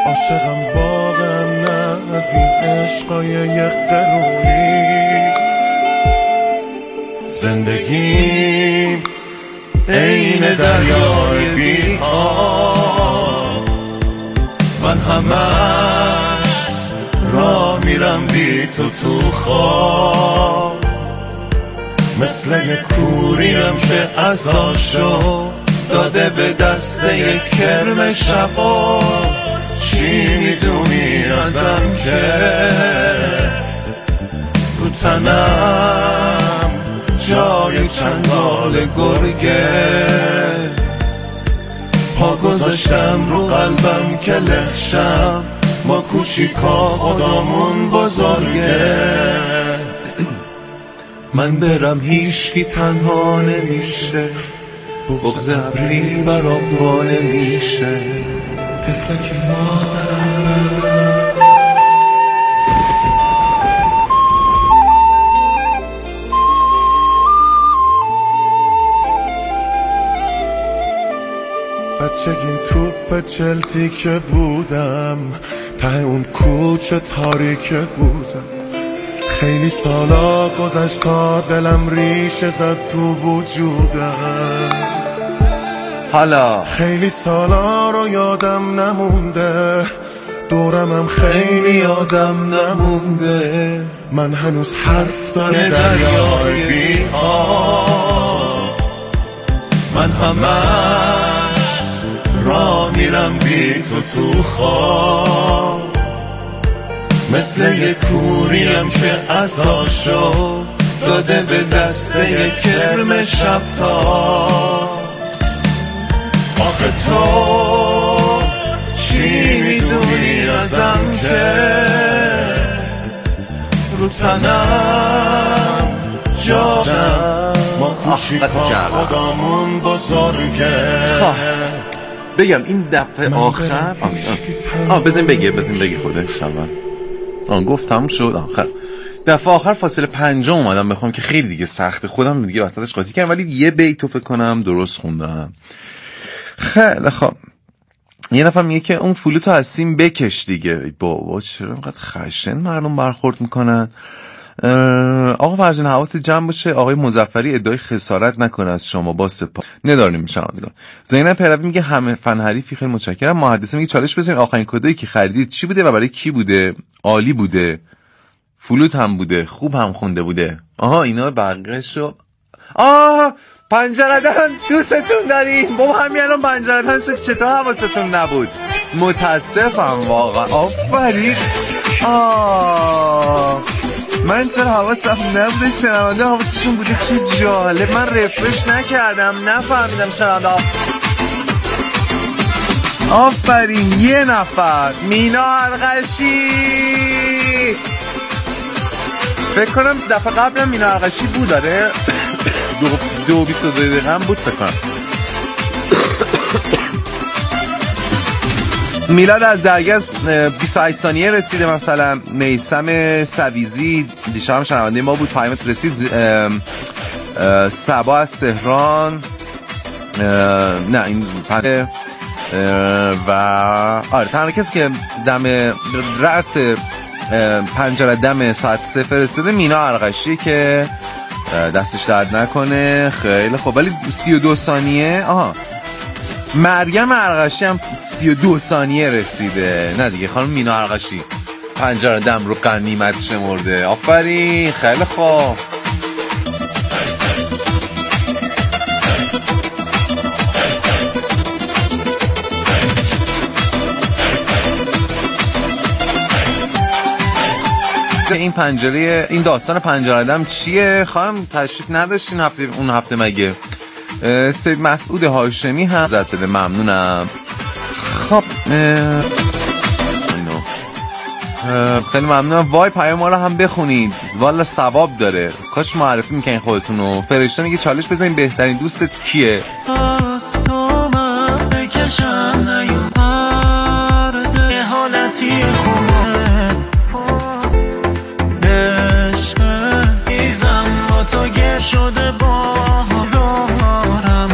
عاشقم واقعا نه از این عشقای یک قرونی. زندگیم عین دریای بی آب، من همش راه میرم بی تو خواب. مثل یک کوریم که عصاشو داده به دست یک کرم شبا. چی میدونی ازم که رو تنم جای چنگال گرگه. پا گذاشتم رو قلبم که لخشم، ما کوچیکا خدامون بزرگه. من برم هیچکی تنها نمیشه، بغض ابری برام وا نمیشه. تفلک مادرم بچگیم توپ چلتی که بودم، ته اون کوچه تاریکه بودم. خیلی سالا گذشت تا دلم ریشه زد تو وجودم. حالا خیلی سالا رو یادم نمونده، دورمم خیلی یادم نمونده. من هنوز حرف داره دریای بی آب، من همش راه میرم بی تو خواب. مثل یک کوریم که عصاشو داده به دست یک کرم شبتاب. آخه تو چی میدونی ازم که رو تنم جاشم، ما کوچیکا خدامون بزرگه. بگم این دفعه آخر بزن بگی خودش اول گفت تموم شد. آخر دفعه آخر فاصله 5 اومدم بخوام که خیلی دیگه سخته، خودم دیگه وسطش قاطی کردم، ولی یه بیتو فکر کنم درست خوندم. خیلی خب یه نفر میگه که اون فلوتو از سیم بکش دیگه. بابا چرا اینقدر خشن مردم برخورد میکنن؟ آقا فرجان حواست جمع باشه، آقای مظفری ادعای خسارت نکنه از شما با سپاه. نداریم میشم دیگه. زینب پهلوی میگه همه فن حریفی، خیلی متشکرم. محدثه میگه چالش بزنید آخرین کدایی که خریدید چی بوده و برای کی بوده؟ عالی بوده، فلوت هم بوده، خوب هم خونده بوده. آها اینا بقیه‌شو پنجردن دوستتون داریم. بابا همین الان پنجردن شد، چطور حواستون نبود؟ متاسفم واقعا. آفرین. من چرا حواسم نبوده؟ شنونده حواسشون بوده، چه جالب. من رفرش نکردم، نفهمیدم شنونده. آفرین. یه نفر مینا ارغشی، فکر کنم دفعه قبلم مینا ارغشی بود. داره 22 دقیقه هم بود فکر کنم. میلاد از درگز 28 ثانیه رسیده. مثلا میثم سویزی دیشب هم شنونده ما بود، پیامت رسید. سبا از تهران، نه این و آره تنها کسی که دم رأس پنجره دم ساعت 0 رسیده مینا ارغشی که دستش درد نکنه. خیلی خوب. ولی 32 ثانیه مریم ارغشی هم 32 ثانیه رسیده. نه دیگه خانم مینا ارغشی پنجره دم رو غنیمت شمرده. آفرین. خیلی خوب. این پنجره، این داستان پنجره دم چیه؟ خانم تشریف نداشتین اون هفته مگه؟ سید مسعود هاشمی هم زد بده. ممنونم. خب خیلی ممنونم. وای پیام ما رو هم بخونید والا ثواب داره. کاش معرفی میکنین خودتونو. فرشته میگه چالش بزنین بهترین دوستت کیه؟ شده با زارم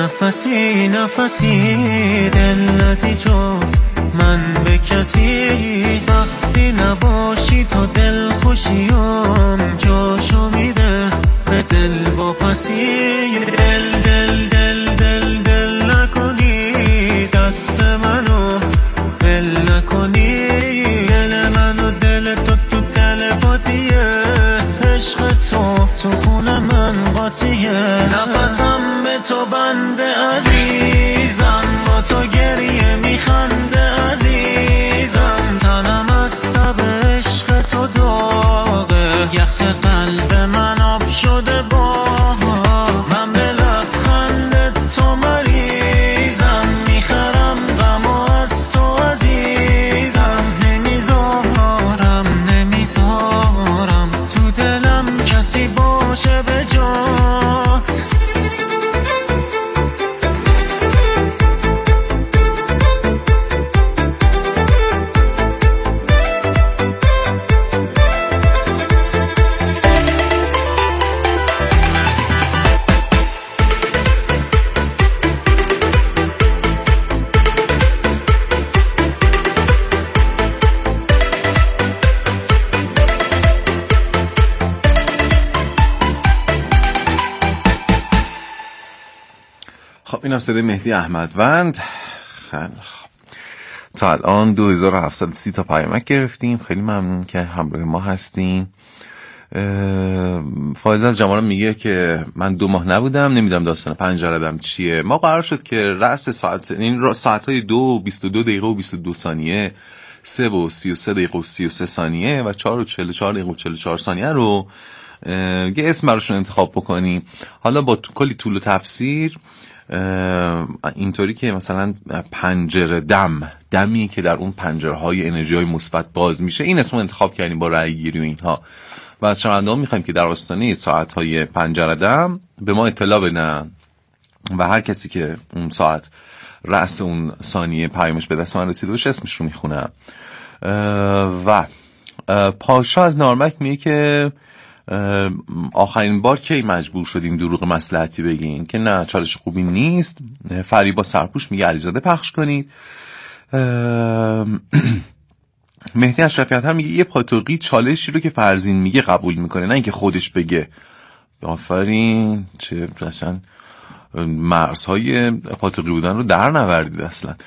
نفسی نفسی دل ندی جز من به کسی وقتی نباشی تو دل خوشیم جاشو میده به دل واپسی دل دل دل دل دل نکنی دست منو ول نکنی دل منو دل تو تو دل بادیه عشق تو خون من قاطیه نفسم به تو بنده عزیزم با تو گریه میخنده عزیزم تنم از تب عشق تو داغه یخ قلب من آب شده با من به لبخند تو مریضم میخرم غم از تو عزیزم نمیذارم تو دلم کسی باشه به جات خب اینم صدای مهدی احمدوند. خیلی خب تا الان 2730 تا پیامک گرفتیم. خیلی ممنون که همراه ما هستین. فایزه از جمال میگه که من 2 ماه نبودم، نمیدونم داستان پنجره‌دم چیه. ما قرار شد که رأس ساعت، این ساعت‌های 2 22 دقیقه و 22 ثانیه، 3 و 33 دقیقه و 33 ثانیه و 4 و 44 دقیقه و 44 ثانیه رو یه اسم براشون انتخاب بکنیم. حالا با کلی طول و تفسیر اینطوری که مثلا پنجره دمی که در اون پنجره های انرژی های مثبت باز میشه، این اسمو انتخاب کردیم با رأی گیری و اینها. و از شنونده‌ها میخوایم که در آستانه ساعت های پنجره دم به ما اطلاع بدن و هر کسی که اون ساعت رأس اون ثانیه پیامش به دست من رسیده باشه اسمش رو میخونم. و پاشا از نارمک میگه که آخرین بار کی مجبور شدین دروغ مصلحتی بگین؟ که نه، چالش خوبی نیست. فریبا سرپوش میگه علیزاده پخش کنید. مهدی اشرفی‌عطر میگه یه پاتوقی چالشی رو که فرزین میگه قبول میکنه، نه اینکه خودش بگه. آفرین، چه قشنگ مرزهای پاتوقی بودن رو در نوردید اصلا.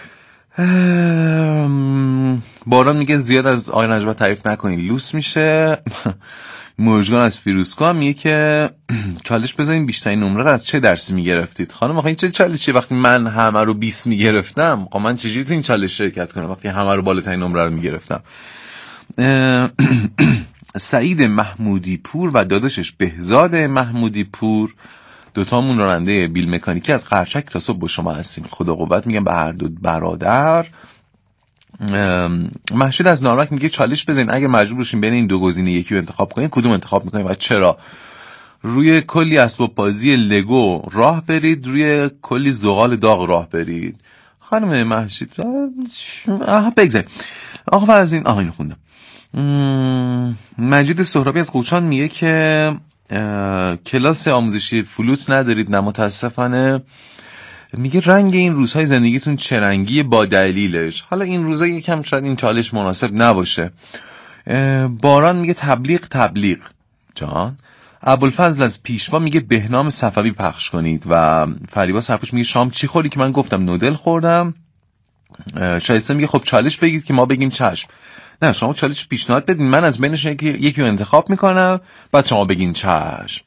باران میگه زیاد از آقای نجبت تعریف نکنید لوس میشه. موجگان از فیروزکو هم میگه که چالش بذارین بیشترین نمره رو از چه درسی میگرفتید؟ خانم آخه این چه چالشی وقتی من همه رو 20 میگرفتم؟ آقا من چجوری تو این چالش شرکت کنم وقتی همه رو بالاترین نمره رو میگرفتم؟ سعید محمودی پور و داداشش بهزاد محمودی پور، دوتامون راننده بیل مکانیکی از قرچک تا صبح با شما هستیم. خدا قوت میگم به هر دو برادر. محشید از نارمک میگه چالش بزنین اگه مجبور بشین بین این دو گزینه یکی رو انتخاب کنین کدوم انتخاب میکنین و چرا؟ روی کلی اسباب بازی لگو راه برید، روی کلی زغال داغ راه برید؟ خانم محشید بگذاریم. آقا فرزین اینو خوندم. مجید سهرابی از قوچان میگه که کلاس آموزشی فلوت ندارید؟ نه متاسفانه. میگه رنگ این روزهای زندگیتون چه رنگی با دلیلش؟ حالا این روزا یکم شاید این چالش مناسب نباشه. باران میگه تبلیغ جان. ابوالفضل از پیشوا میگه بهنام صفوی پخش کنید. و فریبا سرپوش میگه شام چی خوری؟ که من گفتم نودل خوردم. شایسته میگه خب چالش بگید که ما بگیم چشم. نه، شما چالش پیشنهاد بدین، من از بینش یکی رو انتخاب میکنم بعد شما بگین چشم.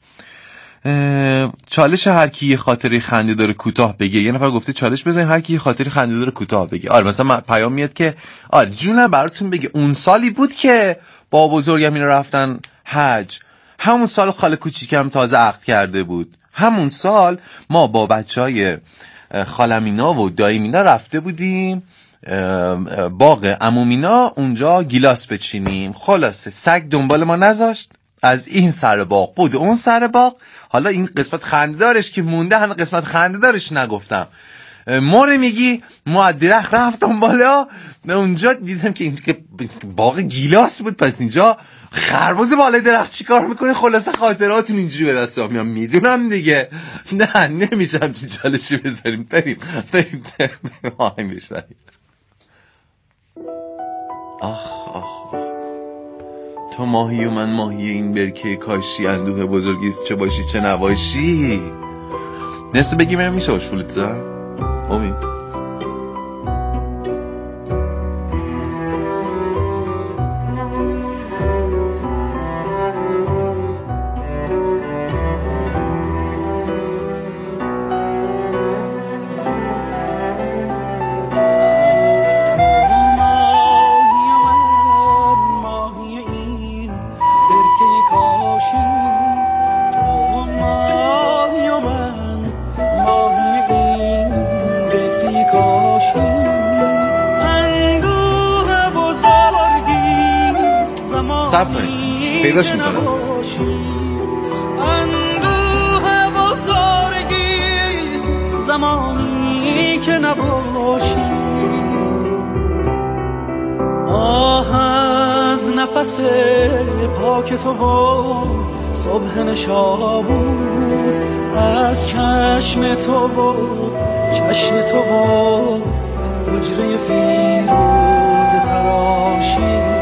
چالش هر کی یه خاطره خنده داره کوتاه بگه. یه نفر گفته چالش بزنین هر کی یه خاطره خنده داره کوتاه بگه. آره مثلا پیام میاد که جون براتون بگه اون سالی بود که با بزرگم اینا رفتن حج، همون سال خاله کوچیکم تازه عقد کرده بود، همون سال ما با بچهای خالمینا و دایمینا رفته بودیم باغ عمومینا اونجا گیلاس بچینیم. خلاصه سگ دنبال ما نذاشت، از این سر باغ بود اون سر باغ. حالا این قسمت خنده‌دارش که مونده، همه قسمت خنده‌دارش نگفتم. موره میگی ما درخت رفتم بالا اونجا دیدم که این که باغ گیلاس بود، پس اینجا خربوز بالای درخت چی کار میکنی؟ خلاصه خاطراتون اینجوری به دست میام. میدونم دیگه. نه نمیشم چی چالشی بذاریم. بریم آهنگ بشنویم. آخ تو ماهی و من ماهی این برکه کاشی، اندوه بزرگیست چه باشی چه نباشی. نصف بگیم هم میشه باش فلوت زن امید. صبر کنید پیداش میکنم. اندوه بزرگیست زمانی که نباشی. آه از نفس پاک تو و صبح نشابور، از چشم تو و چشم تو و حجره فیروز تراشی.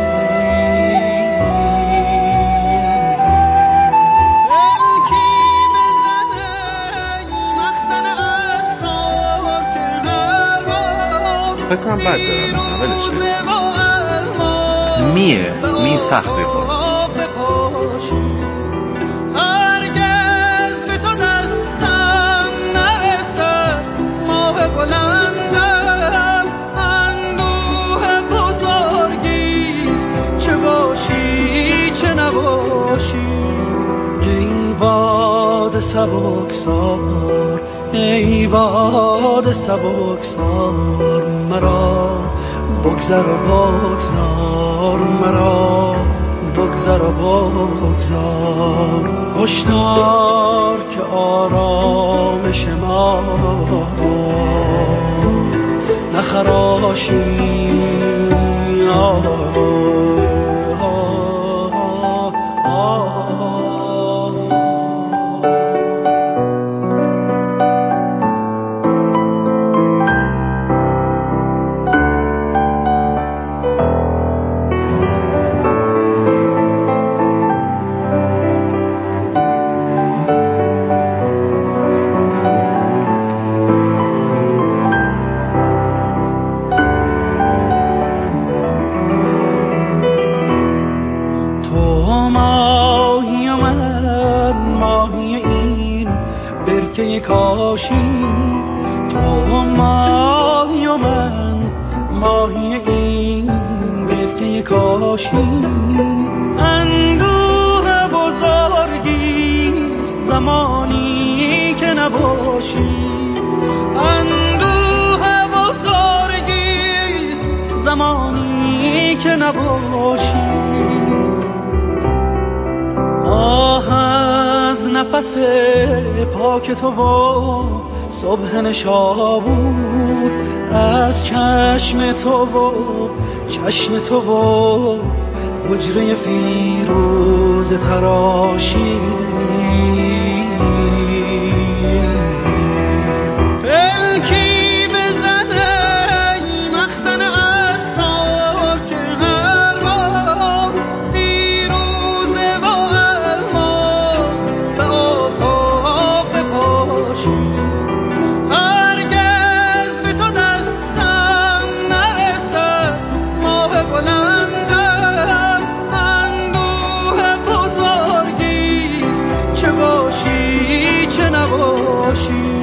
فکر کنم بد دارم مثلا ولش می سخته خود. هرگز به تو دستم نرسد ماه بلندم. اندوه بزرگیست چه باشی چه نباشی. ای باد سبکسار ای باد سبکسار، مرا بگذر و بگذار، مرا بگذر و بگذار. هشدار که آرامش ما نخراشی. کاشی تو ماهی و من ماهی این برکه کاشی. اندوه بزرگیست زمانی که نباشی. اندوه بزرگیست زمانی که نباشی. آه از نفس پاک تو و صبح نشابور، از چشم تو و چشم تو و حجره فیروز تراشی. پلکی بزنه ای مخزن اسرار که هر بار فیروزه و الماس به آفاق بپاشی. هرگز به تو دستم نرسد ماه بلندم. اندوه بزرگیست چه باشی چه نباشی.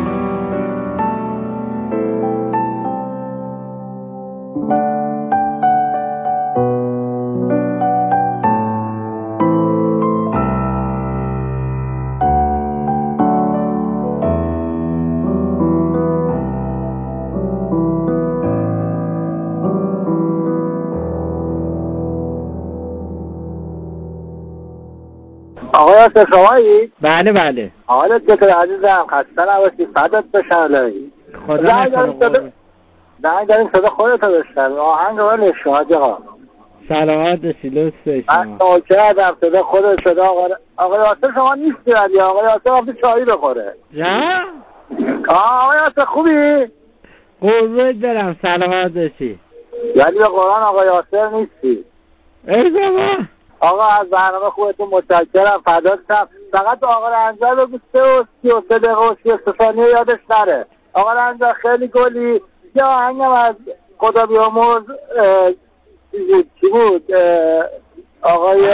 آقای هست شمایی؟ بله بله. حالت چطور عزیزم؟ خسته نباشی، فدات بشم الهی. خدا نکنه. زنگ داریم صدا خودتو بشنویم. آهنگ ولش کن حاج آقا. سلامت باشی لطف من شما. کردم صدا خودت صدا آقا یاسر شما نیستی ولی آقا یاسر رفته چایی بخوره. نه آقا یاسر خوبی؟ قربونت برم سلامت باشی. ولی به قرآن آقا یاسر نیستی. ای بابا آقا از برنامه خوبتون متشکرم فداتم. فقط آقا رنجبر بگو 33 دقیقه و 33 ثانیه یادش نره. آقا رنجبر خیلی گلی. یا آهنگم از خدا بیامرز چی بود آقای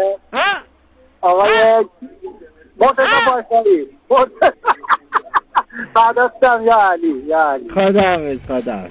مرتضی باشایی فداتم یا علی یا علی. خدا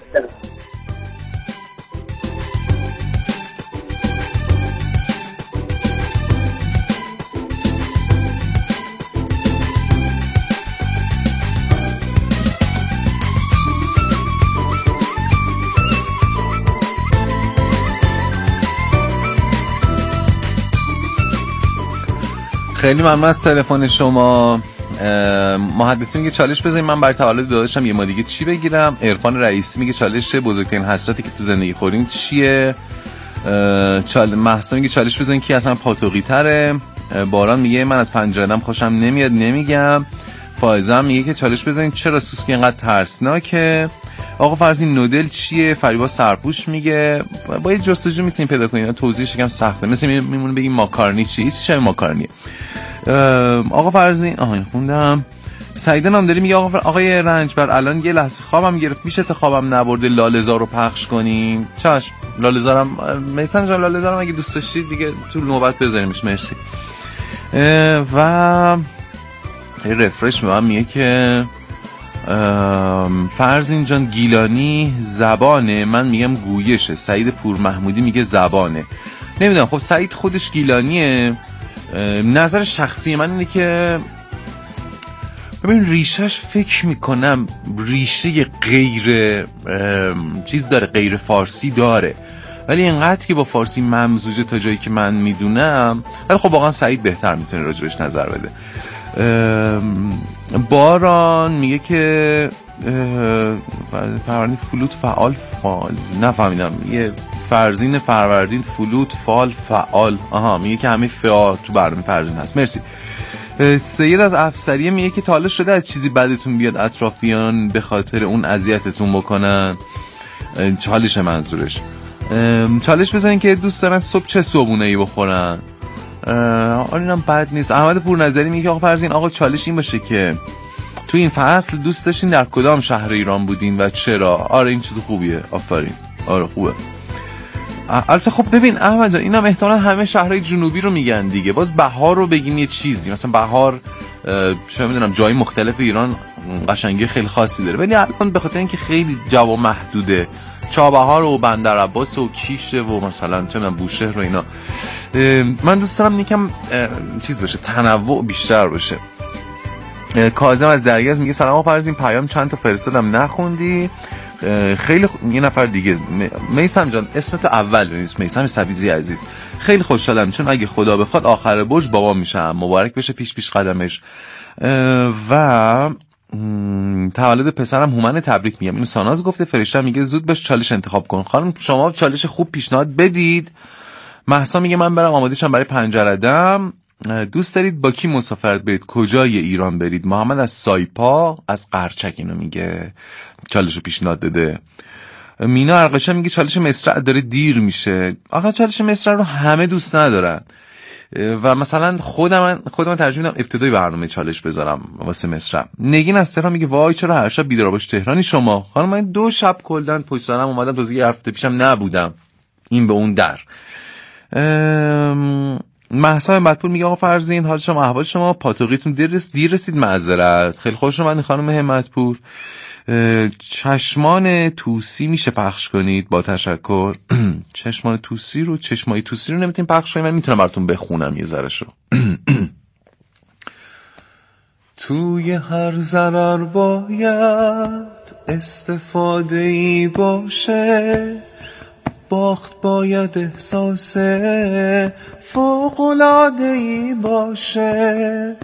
خیلی ممنون از تلفن شما. محدثی میگه چالش بزنید من برای تولد داداشم یه ما دیگه چی بگیرم. عرفان رئیسی میگه چالش بزرگترین حسرتی که تو زندگی خورین چیه. محسن میگه چالش بزنید کی اصلا پاتوقی تره. باران میگه من از پنجره‌ام خوشم نمیاد نمیگم. فائزه هم میگه که چالش بزنید چرا سوسکی اینقدر ترسناکه. آقا فرضین نودل چیه. فریبا سرپوش میگه با یه جستجو میتونیم پیدا کنیم. توضیحش یکم سخته مثل میمونه بگیم ماکارونی چیه ماکارونیه. آقا فرضین این خوندم. سعیده نامداری میگه آقای رنجبر الان یه لحظه خوابم گرفت میشه تا خوابم نبرده لاله‌زار رو پخش کنیم. چشم لاله‌زارم میسن جان لاله‌زارم اگه دوست داشتید دیگه تو نوبت بذاریمش. مرسی. و رفرش به من میگه که فرزین جان گیلانی زبانه من میگم گویشه. سعید پور محمودی میگه زبانه. نمیدونم خب سعید خودش گیلانیه. نظر شخصی من اینه که ببین ریشهش فکر میکنم ریشه غیر چیز داره غیر فارسی داره ولی اینقدر که با فارسی ممزوجه تا جایی که من میدونم. ولی خب واقعا سعید بهتر میتونه راجبش نظر بده. باران میگه که فروردین فلوت فعال نفهمیدم یه فرزین فروردین فلوت فعال میگه که همه فعال تو برنامه فرزین هست. مرسی. سید از افسریه میگه که تا حالا شده از چیزی بدتون بیاد اطرافیان به خاطر اون اذیتتون بکنن. چالش منظورش چالش بزنین که دوست دارن صبح چه صبحونه‌ای بخورن. اینم بد نیست. احمد پورنظری میگه آقا فرض آقا چالش این باشه که تو این فصل دوست داشتین در کدام شهر ایران بودین و چرا. آره این چیز خوبیه. آفرین. آره خوبه. البته خب ببین احمد جان اینم احتمالاً همه شهرهای جنوبی رو میگن دیگه. باز بهار رو بگیم یه چیزی مثلا بهار چه میدونم جای مختلف ایران قشنگی خیلی خاصی داره ولی الان به خاطر اینکه خیلی جو محدوده چابهار و بندرعباس و کیشه و مثلا چه میدونم بوشهر و اینا من دوست دارم یکم چیز بشه تنوع بیشتر باشه. کاظم از درگز میگه سلام آقا فرزین پیام چند تا فرستادم نخوندی. خیلی یه نفر دیگه میثم جان اسمت اول بنویس میثم سبیزی عزیز. خیلی خوشحالم چون اگه خدا بخواد آخر برج بابا میشم مبارک بشه پیش قدمش. و تولد پسرم هومن تبریک میگم. اینو ساناز گفته. فرشته میگه زود باش چالش انتخاب کن. خانم شما چالش خوب پیشنهاد بدید. مهسا میگه من برم آماده شم برای پنجردم. دوست دارید با کی مسافرت برید کجای ایران برید. محمد از سایپا از قرچک اینو میگه چالشو پیشنهاد داده. مینا ارقشا میگه چالش مصرع داره دیر میشه. آخه چالش مصرع رو همه دوست ندارن و مثلا خودم ترجیح میدم ابتدای برنامه چالش بذارم واسه مصرع. نگین از تهران میگه وای چرا هر شب بیدار باش تهرانی شما. خانم من 2 شب کلا پشت سرم اومدم تازه یه هفته پیشم نبودم این به اون در. مهسا همتپور میگه آقا فرزین حال شما احوال شما پاتوقیتون دیر رسید معذرت. خیلی خوش اومدین خانم همتپور. چشمان توسی میشه پخش کنید با تشکر. چشمای توسی رو نمیتونیم پخش کنیم. من میتونم براتون بخونم یه ذرهشو. توی هر ضرر باید استفاده ای باشه باخت باید احساس فوق‌العاده‌ای باشه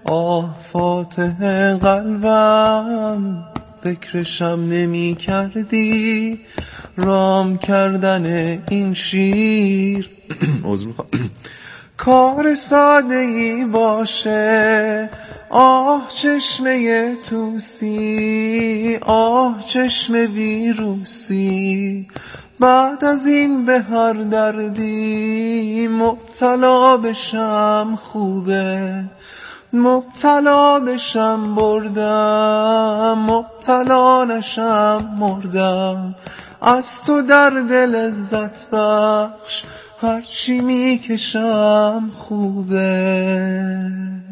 فاتح قلبم فکرشم نمی کردی رام کردن این شیر عذر میخوام کار ساده ای باشه. آه چشمه توسی، آه چشم ویروسی، بعد از این به هر دردی مبتلا بشم خوبه. مبتلا بشم بردم، مبتلا نشم مردم. از تو درد لذت بخش هرچی میکشم خوبه.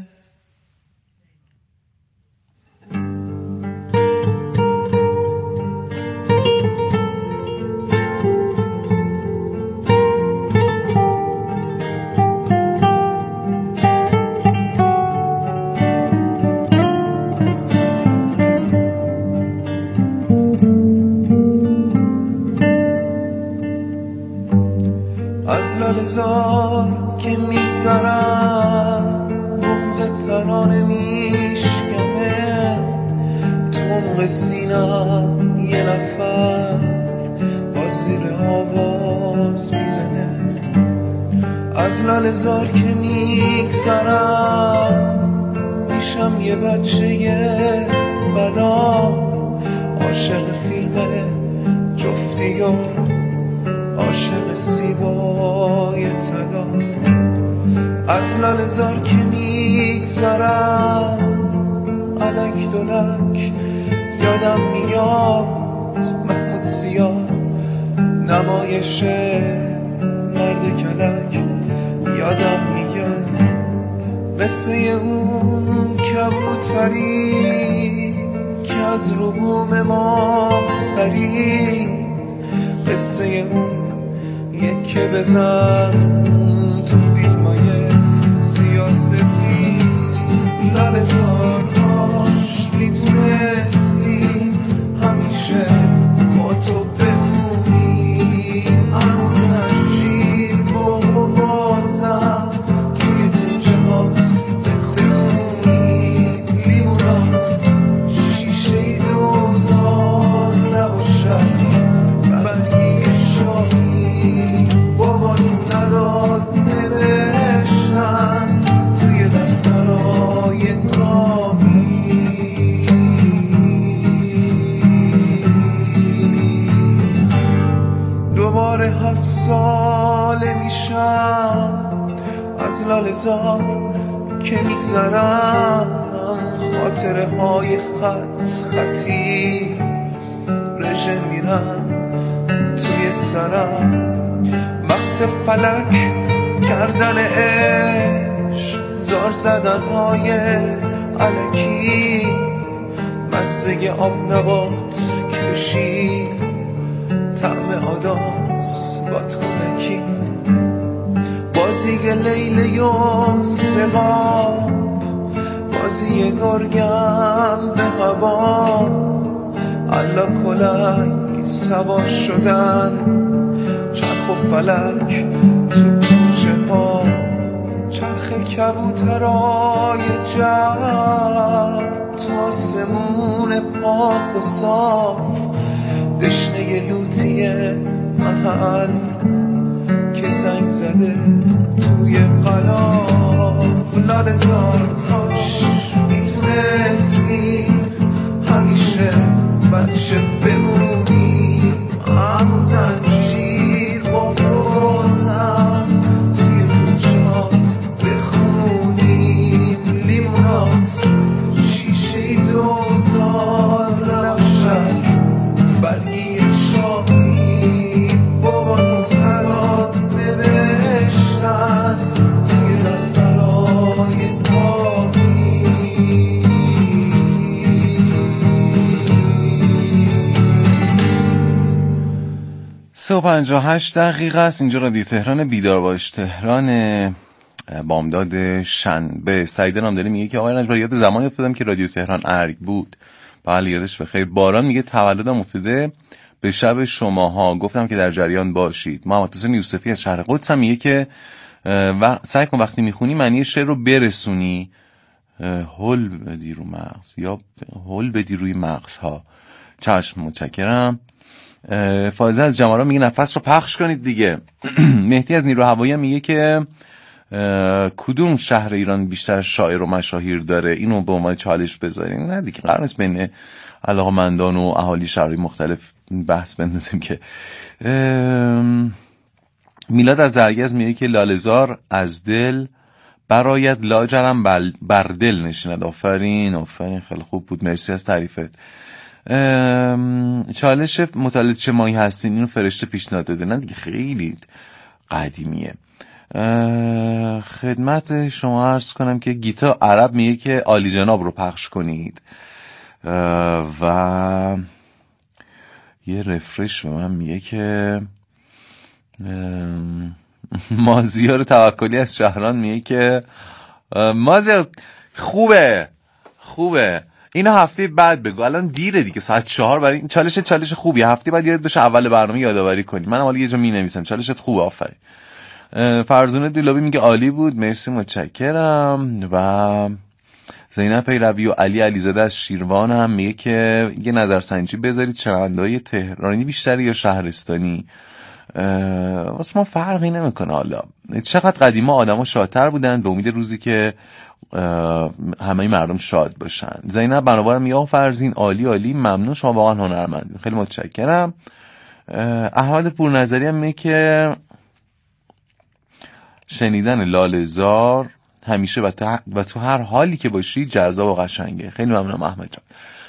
از لاله‌زار که میگذرم بغض ترانه میشکمه. تو سینم یه نفر با زیر آواز میزنه. از لاله‌زار که میگذرم میشم یه بچه بلا. عاشق فیلم جفتی و عاشق سیبای طلا. از لاله‌زار که میگذرم الک دلک یادم میاد. محمود سیاه نمایش مرد کلک یادم میاد. قصه اون کبوتری که از روبوم ما پرید. قصه اون یکی بزن تو فیلمای سیاستی. لاله‌زار کاش میتونستی همیشه با تو بمونیم. اما زنجیر با بازم توی کوچه هات بخونیم. لیمونات شیشه دوزار نباشد برگی شاهی. بابایی نداد نوشتن توی دفترهای کاهی. دوباره 7 ساله میشم از لاله‌زار که میگذرم. خاطره های خطی رژه میرم توی سرم. وقت فلک کردن عشق، زار زدن های الکی. مزه آب نبات کشی، طعم آداس بادکنکی. بازی لیلی و سقاب، بازی گرگم به هوا. الا کلنگ سوار شدن، چرخ و فلک تو کوچه ها. چرخ کبوترای جد تو آسمون پاک و صاف. دشنه لوتی محل که زنگ زده توی غلاف. لاله‌زار کاش میتونستی همیشه بچه بمونی. اما زنجیر با بازم توی کوچه‌هات بخونیم. لیمونات شیشه دوزار لبشک برگی شاهی. بابامون نداد نوشتن توی دفترهای کاهی. 3:58 است. اینجا رادیو تهران، بیدار باش تهران، بامداد شنبه. سعید نامداری میگه که آقای نجبر یاد زمانی افتادم که رادیو تهران ارگ بود. بله یادش بخیر. باران میگه تولدم افتاده به شب شماها، گفتم که در جریان باشید. محمد حسین یوسفی از شهر قدس هم میگه که سعی کن وقتی میخونی معنی شعر رو برسونی. هول بدی رو مغز یا هول بدی روی مغزها. چشم، متشکرم. فائزه از جمالا میگه نفس رو پخش کنید دیگه. مهدی از نیرو هوایی میگه که کدوم شهر ایران بیشتر شاعر و مشاهیر داره، اینو به عنوان چالش بذارین. نه دیگه قرار نیست بین علاقه‌مندان و اهالی شهرهای مختلف بحث بندازیم که. میلاد از زرگز میگه که لاله‌زار از دل برایت لاجرم بر دل نشیند. آفرین خیلی خوب بود، مرسی از تعریفت. چالش مطالعه چه ماهی هستین، اینو فرشته پیشنهاد داده. نه دیگه خیلی قدیمیه. خدمت شما عرض کنم که گیتا عرب میگه که عالی جناب رو پخش کنید و یه رفرش به من میگه که مازیار توکلی از شهران میگه که مازیار خوبه اینا هفته بعد بگو، الان دیره دیگه، ساعت 4 برای این چالش خوبی، هفته بعد یاد بشه اول برنامه یادآوری کنی. منم حالا یه جا مینویسم چالشت خوبه. آفرین. فرزانه دیلابی میگه عالی بود، مرسی متشکرم. و زینب پیروی و علی علیزاده از شیروان هم میگه که یه نظرسنجی بذارید شنونده‌های تهرانی بیشتری یا شهرستانی. واسه ما فرقی نمیکنه. حالا چقدر قدیما آدما شادتر بودن، به امید روزی که همه مردم شاد باشن. زینب بنابراین میگه فرزین عالی ممنون، شما واقعا هنرمندید، خیلی متشکرم. احمد پورنظری هم میگه که شنیدن لاله‌زار همیشه و تو هر حالی که باشی جذاب و قشنگه. خیلی ممنونم احمد جان.